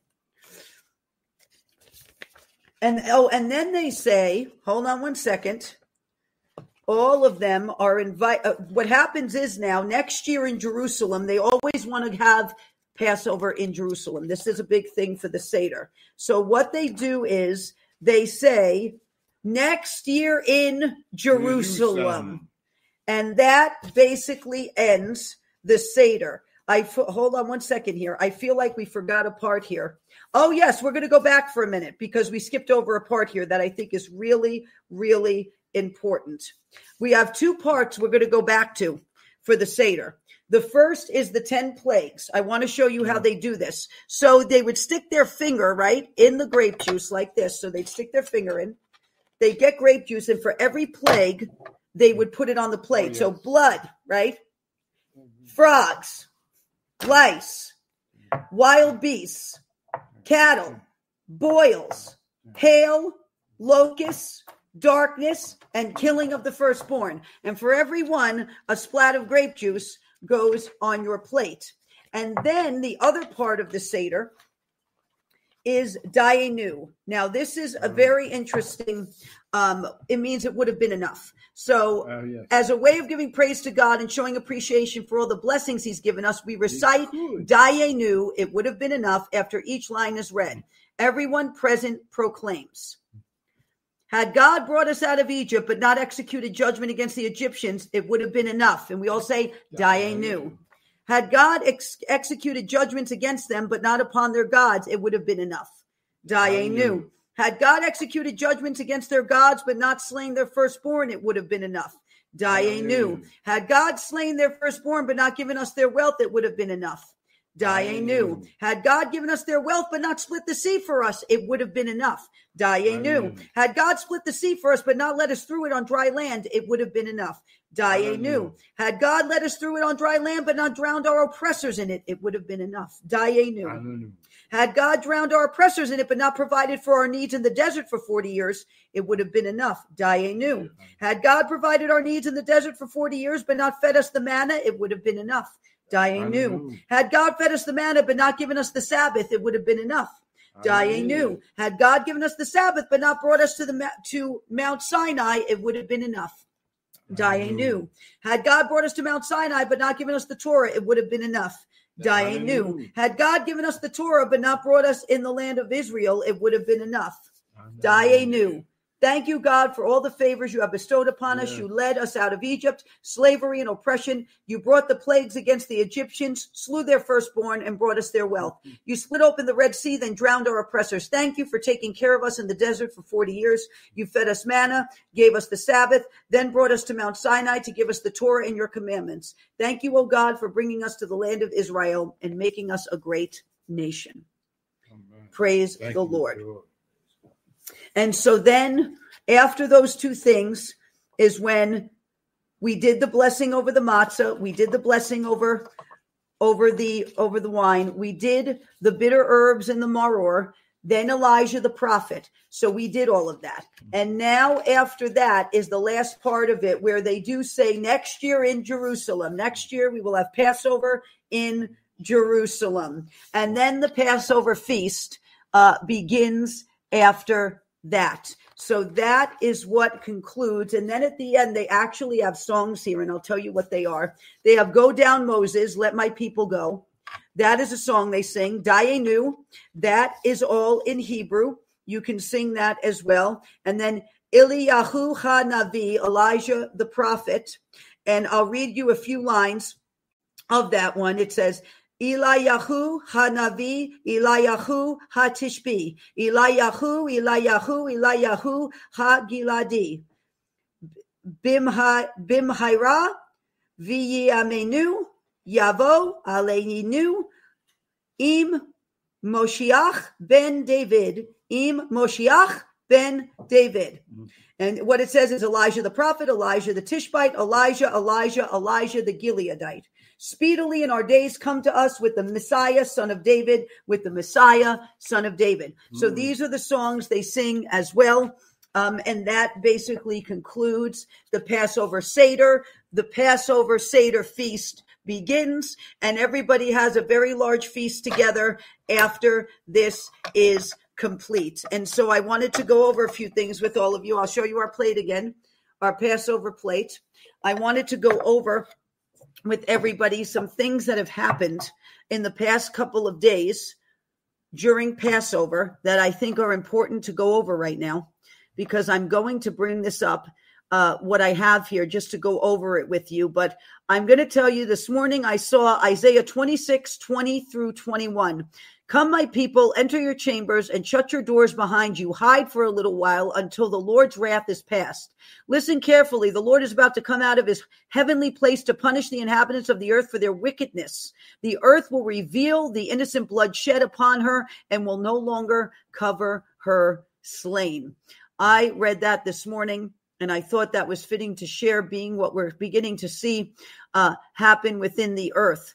And, oh, and then they say, hold on one second. All of them are invited. Uh, what happens is now, next year in Jerusalem, they always want to have Passover in Jerusalem. This is a big thing for the Seder. So what they do is they say, next year in Jerusalem. Jerusalem. And that basically ends the Seder. I hold on one second here. I feel like we forgot a part here. Oh, yes, we're going to go back for a minute because we skipped over a part here that I think is really, really important. We have two parts we're going to go back to for the Seder. The first is the ten plagues. I want to show you how they do this. So they would stick their finger, right, in the grape juice like this. So they'd stick their finger in. They get grape juice, and for every plague, they would put it on the plate. Oh, yes. So blood, right? Frogs, lice, wild beasts, cattle, boils, hail, locusts, darkness, and killing of the firstborn. And for every one, a splat of grape juice goes on your plate. And then the other part of the Seder is Dayenu. Now, this is a very interesting, um, it means it would have been enough. So uh, yes. as a way of giving praise to God and showing appreciation for all the blessings he's given us, we recite Dayenu, it would have been enough, after each line is read. Everyone present proclaims. Had God brought us out of Egypt, but not executed judgment against the Egyptians, it would have been enough. And we all say, Dayenu. Had God ex- executed judgments against them, but not upon their gods, it would have been enough. Dayenu. Had God executed judgments against their gods, but not slain their firstborn, it would have been enough. Dayenu. Had God slain their firstborn, but not given us their wealth, it would have been enough. Dayenu. Had God given us their wealth, but not split the sea for us, it would have been enough. Dayenu. Had God split the sea for us, but not let us through it on dry land, it would have been enough. Dayenu. Had God led us through it on dry land, but not drowned our oppressors in it, it would have been enough. Dayenu. Had God drowned our oppressors in it, but not provided for our needs in the desert for forty years, it would have been enough. Dayenu. Had God provided our needs in the desert for forty years, but not fed us the manna, it would have been enough. Dayenu. Had God fed us the manna, but not given us the Sabbath, it would have been enough. Dayenu. Had God given us the Sabbath, but not brought us to the to Mount Sinai, it would have been enough. Dayenu. Had God brought us to Mount Sinai, but not given us the Torah, it would have been enough. Dayenu. Had God given us the Torah, but not brought us in the land of Israel, it would have been enough. Dayenu. Thank you, God, for all the favors you have bestowed upon yeah. us. You led us out of Egypt, slavery and oppression. You brought the plagues against the Egyptians, slew their firstborn, and brought us their wealth. You split open the Red Sea, then drowned our oppressors. Thank you for taking care of us in the desert for forty years. You fed us manna, gave us the Sabbath, then brought us to Mount Sinai to give us the Torah and your commandments. Thank you, O God, for bringing us to the land of Israel and making us a great nation. Amen. Praise Thank the Lord. You. And so then after those two things is when we did the blessing over the matzah. We did the blessing over, over the, over the wine. We did the bitter herbs and the maror, then Elijah the prophet. So we did all of that. And now after that is the last part of it where they do say next year in Jerusalem, next year we will have Passover in Jerusalem. And then the Passover feast uh, begins after that. So that is what concludes. And then at the end, they actually have songs here, and I'll tell you what they are. They have Go Down Moses, Let My People Go. That is a song they sing. Dayenu, that is all in Hebrew. You can sing that as well. And then Eliyahu HaNavi, Elijah the prophet. And I'll read you a few lines of that one. It says, Eliyahu Hanavi, Eliyahu HaTishbi, Eliyahu, Eliyahu, Eliyahu HaGiladi, Bimhaira, V'yamenu, Yavo, Aleinu, Im Moshiach ben David, Im Moshiach ben David. And what it says is Elijah the prophet, Elijah the Tishbite, Elijah, Elijah, Elijah the Gileadite. Speedily in our days come to us with the Messiah, son of David, with the Messiah, son of David. Mm. So these are the songs they sing as well. Um, and that basically concludes the Passover Seder. The Passover Seder feast begins, and everybody has a very large feast together after this is complete. And so I wanted to go over a few things with all of you. I'll show you our plate again, our Passover plate. I wanted to go over with everybody some things that have happened in the past couple of days during Passover that I think are important to go over right now, because I'm going to bring this up, uh, what I have here, just to go over it with you. But I'm going to tell you, this morning I saw Isaiah twenty-six, twenty through twenty-one. Come, my people, enter your chambers and shut your doors behind you. Hide for a little while until the Lord's wrath is past. Listen carefully. The Lord is about to come out of his heavenly place to punish the inhabitants of the earth for their wickedness. The earth will reveal the innocent blood shed upon her and will no longer cover her slain. I read that this morning, and I thought that was fitting to share, being what we're beginning to see uh, happen within the earth.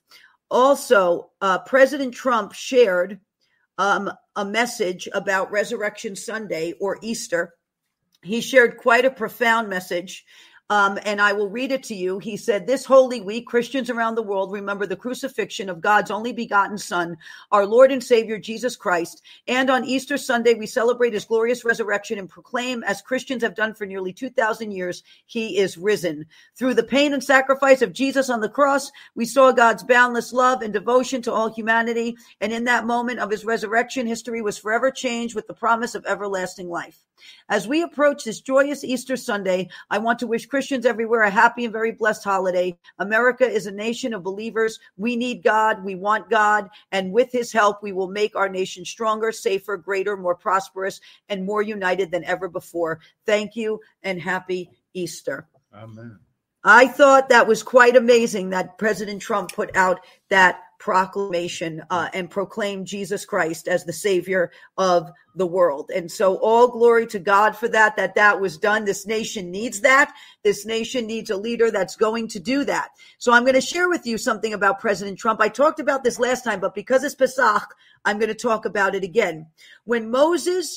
Also, uh, President Trump shared um, a message about Resurrection Sunday or Easter. He shared quite a profound message, um, and I will read it to you. He said, this holy week, Christians around the world remember the crucifixion of God's only begotten Son, our Lord and Savior, Jesus Christ. And on Easter Sunday, we celebrate his glorious resurrection and proclaim, as Christians have done for nearly two thousand years, he is risen. Through the pain and sacrifice of Jesus on the cross, we saw God's boundless love and devotion to all humanity. And in that moment of his resurrection, history was forever changed with the promise of everlasting life. As we approach this joyous Easter Sunday, I want to wish Christians everywhere a happy and very blessed holiday. America is a nation of believers. We need God. We want God. And with his help, we will make our nation stronger, safer, greater, more prosperous, and more united than ever before. Thank you and happy Easter.
Amen.
I thought that was quite amazing that President Trump put out that proclamation uh, and proclaimed Jesus Christ as the Savior of the world. And so all glory to God for that, that that was done. This nation needs that. This nation needs a leader that's going to do that. So I'm going to share with you something about President Trump. I talked about this last time, but because it's Pesach, I'm going to talk about it again. When Moses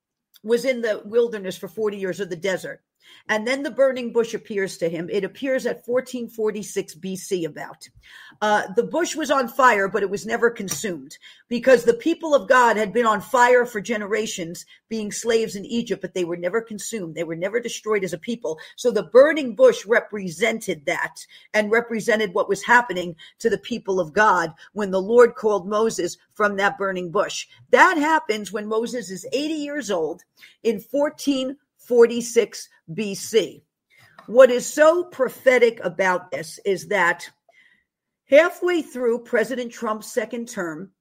was in the wilderness for forty years, or the desert, and then the burning bush appears to him. It appears at fourteen forty-six B C about. Uh, the bush was on fire, but it was never consumed, because the people of God had been on fire for generations, being slaves in Egypt, but they were never consumed. They were never destroyed as a people. So the burning bush represented that, and represented what was happening to the people of God when the Lord called Moses from that burning bush. That happens when Moses is eighty years old in fourteen forty-six B C. What is so prophetic about this is that halfway through President Trump's second term,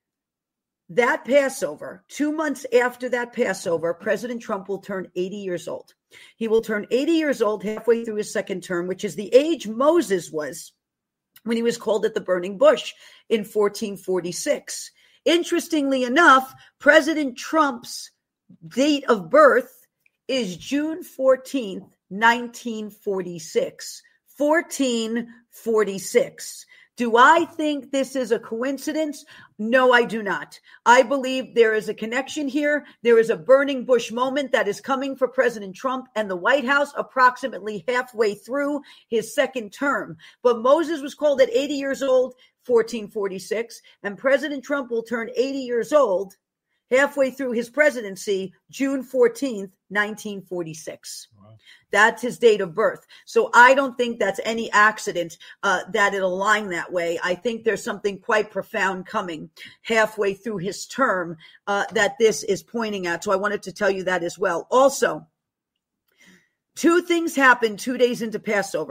that Passover, two months after that Passover, President Trump will turn eighty years old. He will turn eighty years old halfway through his second term, which is the age Moses was when he was called at the burning bush in fourteen forty-six. Interestingly enough, President Trump's date of birth is June fourteenth, nineteen forty-six. fourteen forty-six. Do I think this is a coincidence? No, I do not. I believe there is a connection here. There is a burning bush moment that is coming for President Trump and the White House approximately halfway through his second term. But Moses was called at eighty years old, fourteen forty-six, and President Trump will turn eighty years old halfway through his presidency, June fourteenth, nineteen forty-six. Wow. That's his date of birth. So I don't think that's any accident uh, that it aligned that way. I think there's something quite profound coming halfway through his term uh, that this is pointing at. So I wanted to tell you that as well. Also, two things happened two days into Passover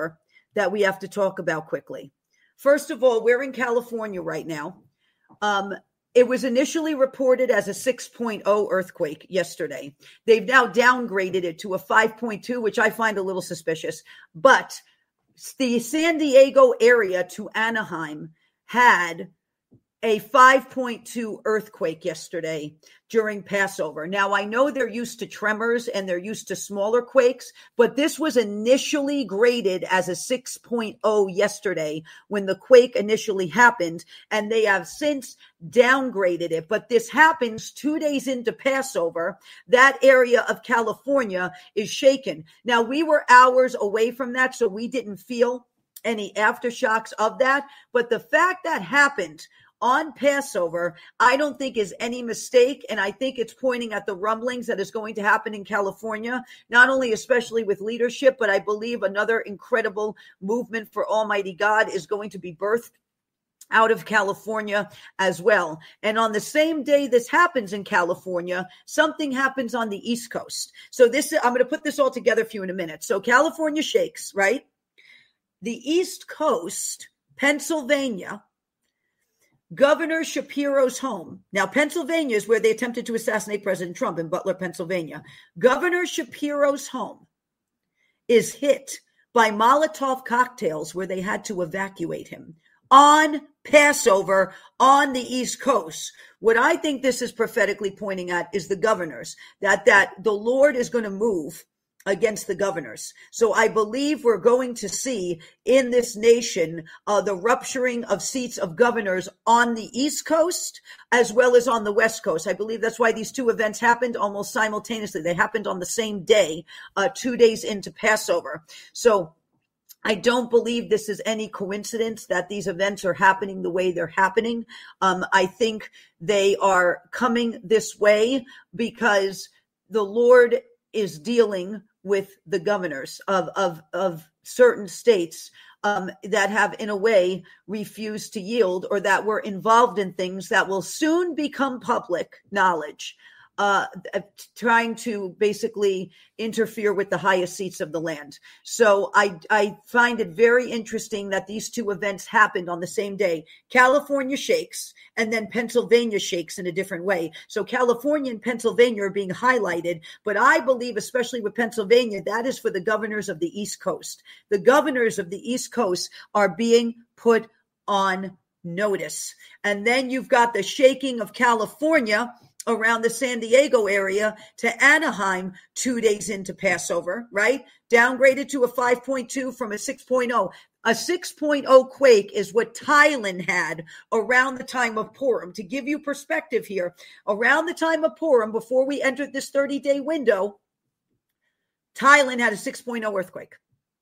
that we have to talk about quickly. First of all, we're in California right now. Um, it was initially reported as a six point oh earthquake yesterday. They've now downgraded it to a five point two, which I find a little suspicious. But the San Diego area to Anaheim had a five point two earthquake yesterday during Passover. Now, I know they're used to tremors and they're used to smaller quakes, but this was initially graded as a six point oh yesterday when the quake initially happened, and they have since downgraded it. But this happens two days into Passover. That area of California is shaken. Now, we were hours away from that, so we didn't feel any aftershocks of that. But the fact that happened on Passover, I don't think is any mistake. And I think it's pointing at the rumblings that is going to happen in California, not only especially with leadership, but I believe another incredible movement for Almighty God is going to be birthed out of California as well. And on the same day this happens in California, something happens on the East Coast. So this, I'm going to put this all together for you in a minute. So California shakes, right? The East Coast, Pennsylvania, Governor Shapiro's home. Now, Pennsylvania is where they attempted to assassinate President Trump, in Butler, Pennsylvania. Governor Shapiro's home is hit by Molotov cocktails where they had to evacuate him on Passover on the East Coast. What I think this is prophetically pointing at is the governors, that, that the Lord is going to move against the governors. So I believe we're going to see in this nation uh, the rupturing of seats of governors on the East Coast as well as on the West Coast. I believe that's why these two events happened almost simultaneously. They happened on the same day, uh, two days into Passover. So I don't believe this is any coincidence that these events are happening the way they're happening. Um, I think they are coming this way because the Lord is dealing with the governors of, of, of certain states um, that have, in a way, refused to yield or that were involved in things that will soon become public knowledge, uh, trying to basically interfere with the highest seats of the land. So I, I find it very interesting that these two events happened on the same day. California shakes, and then Pennsylvania shakes in a different way. So California and Pennsylvania are being highlighted, but I believe, especially with Pennsylvania, that is for the governors of the East Coast. The governors of the East Coast are being put on notice. And then you've got the shaking of California around the San Diego area to Anaheim two days into Passover, right? Downgraded to a five point two from a six point oh. A six point oh quake is what Thailand had around the time of Purim. To give you perspective here, around the time of Purim, before we entered this thirty-day window, Thailand had a six point oh earthquake.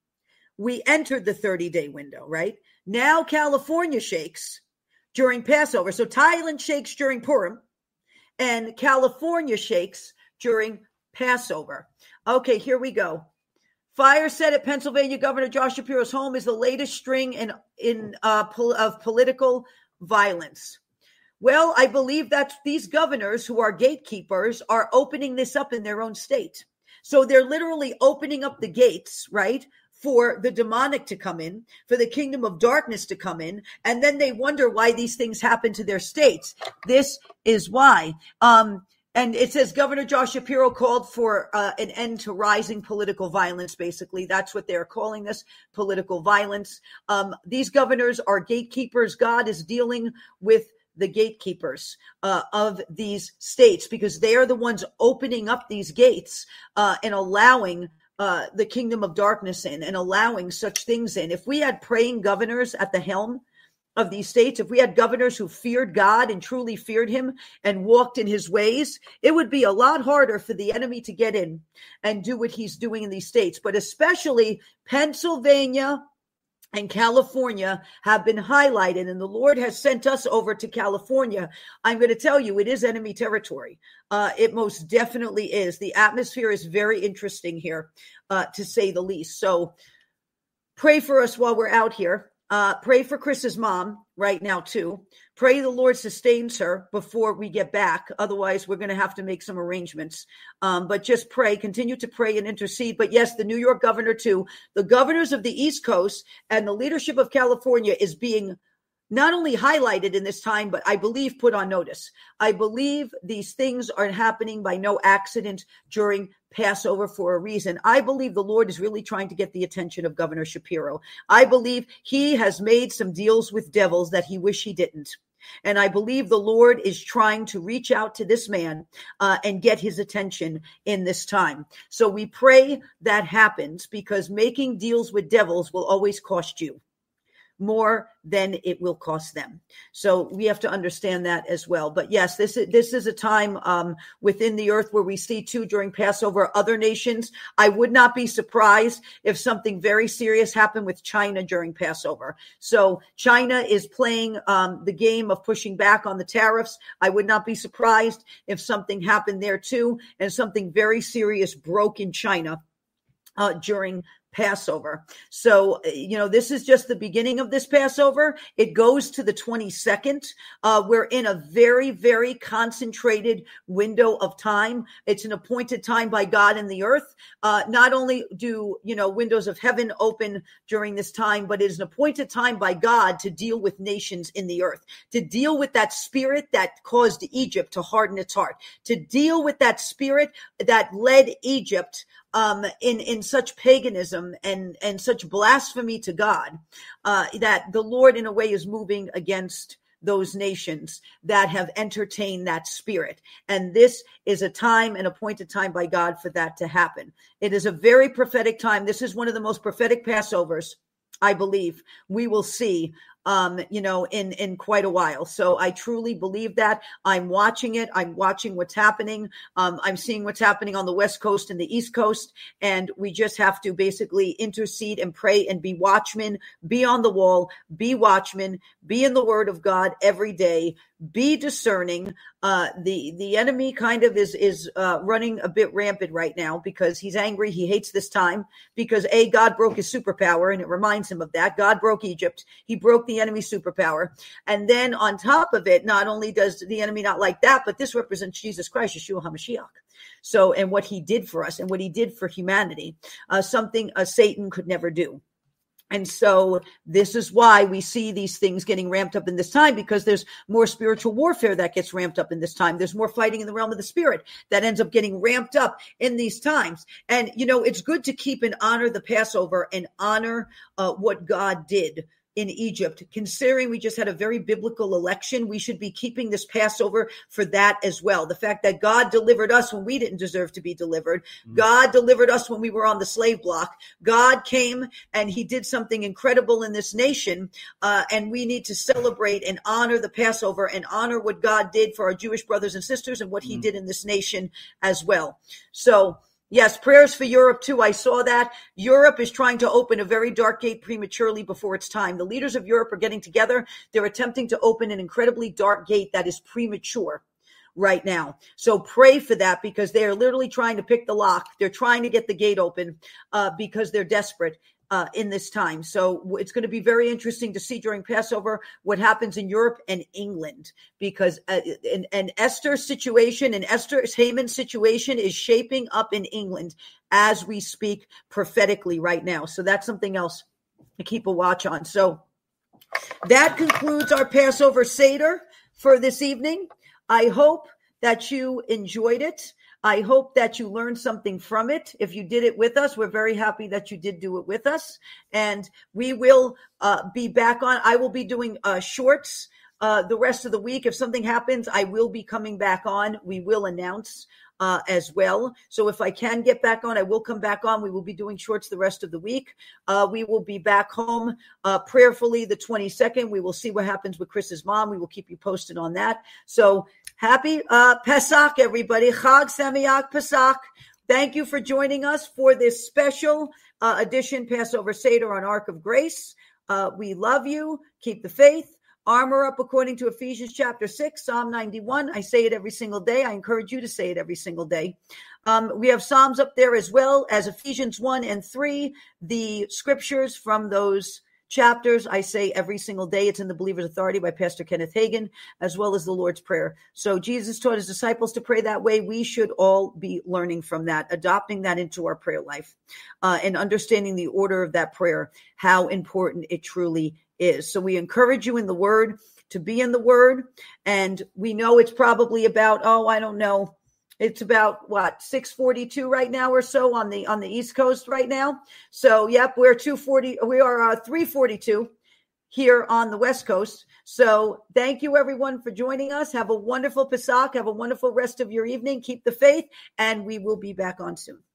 We entered the thirty-day window, right? Now California shakes during Passover. So Thailand shakes during Purim, and California shakes during Passover. Okay, here we go. Fire set at Pennsylvania Governor Josh Shapiro's home is the latest string in, in uh, pol- of political violence. Well, I believe that these governors who are gatekeepers are opening this up in their own state. So they're literally opening up the gates, right, for the demonic to come in, for the kingdom of darkness to come in, and then they wonder why these things happen to their states. This is why. Um, and it says Governor Josh Shapiro called for uh, an end to rising political violence, basically. That's what they're calling this, political violence. Um, these governors are gatekeepers. God is dealing with the gatekeepers uh, of these states because they are the ones opening up these gates uh, and allowing Uh, the kingdom of darkness in and allowing such things in. If we had praying governors at the helm of these states, if we had governors who feared God and truly feared him and walked in his ways, it would be a lot harder for the enemy to get in and do what he's doing in these states. But especially Pennsylvania and California have been highlighted, and the Lord has sent us over to California. I'm going to tell you, it is enemy territory. Uh, it most definitely is. The atmosphere is very interesting here, uh, to say the least. So pray for us while we're out here. Uh, pray for Chris's mom right now, too. pray the Lord sustains her before we get back. Otherwise, we're going to have to make some arrangements. Um, but just pray, continue to pray and intercede. But yes, the New York governor too, the governors of the East Coast and the leadership of California is being not only highlighted in this time, but I believe put on notice. I believe these things are happening by no accident during Passover for a reason. I believe the Lord is really trying to get the attention of Governor Shapiro. I believe he has made some deals with devils that he wish he didn't. And I believe the Lord is trying to reach out to this man uh, and get his attention in this time. So we pray that happens, because making deals with devils will always cost you more than it will cost them. So we have to understand that as well. But yes, this is, this is a time um, within the earth where we see too during Passover other nations. I would not be surprised if something very serious happened with China during Passover. So China is playing um, the game of pushing back on the tariffs. I would not be surprised if something happened there too, and something very serious broke in China uh, during Passover. So, you know, this is just the beginning of this Passover. It goes to the twenty-second. Uh, we're in a very, very concentrated window of time. It's an appointed time by God in the earth. Uh, not only do, you know, windows of heaven open during this time, but it is an appointed time by God to deal with nations in the earth, to deal with that spirit that caused Egypt to harden its heart, to deal with that spirit that led Egypt Um, in, in such paganism and, and such blasphemy to God, uh, that the Lord in a way is moving against those nations that have entertained that spirit. And this is a time, an appointed time by God for that to happen. It is a very prophetic time. This is one of the most prophetic Passovers, I believe, we will see, um, you know, in, in quite a while. So I truly believe that. I'm watching it. I'm watching what's happening. Um, I'm seeing what's happening on the West Coast and the East Coast. And we just have to basically intercede and pray and be watchmen, be on the wall, be watchmen, be in the word of God every day, be discerning. Uh, the, the enemy kind of is, is, uh, running a bit rampant right now because he's angry. He hates this time because A, God broke his superpower, and it reminds him of that. God broke Egypt. He broke the enemy's superpower. And then on top of it, not only does the enemy not like that, but this represents Jesus Christ, Yeshua HaMashiach. So, and what he did for us and what he did for humanity, uh, something uh, Satan could never do. And so this is why we see these things getting ramped up in this time, because there's more spiritual warfare that gets ramped up in this time. There's more fighting in the realm of the spirit that ends up getting ramped up in these times. And, you know, it's good to keep and honor the Passover and honor uh, what God did in Egypt. Considering we just had a very biblical election, we should be keeping this Passover for that as well. The fact that God delivered us when we didn't deserve to be delivered. Mm. God delivered us when we were on the slave block. God came and he did something incredible in this nation. Uh, and we need to celebrate and honor the Passover and honor what God did for our Jewish brothers and sisters and what he mm. did in this nation as well. So, yes, prayers for Europe too. I saw that. Europe is trying to open a very dark gate prematurely before its time. The leaders of Europe are getting together. They're attempting to open an incredibly dark gate that is premature right now. So pray for that, because they are literally trying to pick the lock. They're trying to get the gate open uh, because they're desperate. Uh, in this time. So it's going to be very interesting to see during Passover what happens in Europe and England, because uh, an, an Esther situation, an Esther Haman situation is shaping up in England as we speak prophetically right now. So that's something else to keep a watch on. So that concludes our Passover Seder for this evening. I hope that you enjoyed it. I hope that you learned something from it. If you did it with us, we're very happy that you did do it with us. And we will uh, be back on. I will be doing uh, shorts uh, the rest of the week. If something happens, I will be coming back on. We will announce uh, as well. So if I can get back on, I will come back on. We will be doing shorts the rest of the week. Uh, we will be back home uh, prayerfully the twenty-second. We will see what happens with Chris's mom. We will keep you posted on that. So happy uh, Pesach, everybody. Chag Sameach Pesach. Thank you for joining us for this special uh, edition Passover Seder on Ark of Grace. Uh, we love you. Keep the faith. Armor up according to Ephesians chapter six, Psalm ninety-one. I say it every single day. I encourage you to say it every single day. Um, we have Psalms up there as well as Ephesians one and three, the scriptures from those chapters. I say every single day. It's in the Believer's Authority by Pastor Kenneth Hagin, as well as the Lord's Prayer. So Jesus taught his disciples to pray that way. We should all be learning from that, adopting that into our prayer life, uh, and understanding the order of that prayer, how important it truly is. So we encourage you in the Word to be in the Word. And we know it's probably about, oh, I don't know, it's about what, six forty-two right now or so on the on the East Coast right now. So, yep, we're two forty. We are uh, three forty-two here on the West Coast. So, thank you everyone for joining us. Have a wonderful Pesach. Have a wonderful rest of your evening. Keep the faith, and we will be back on soon.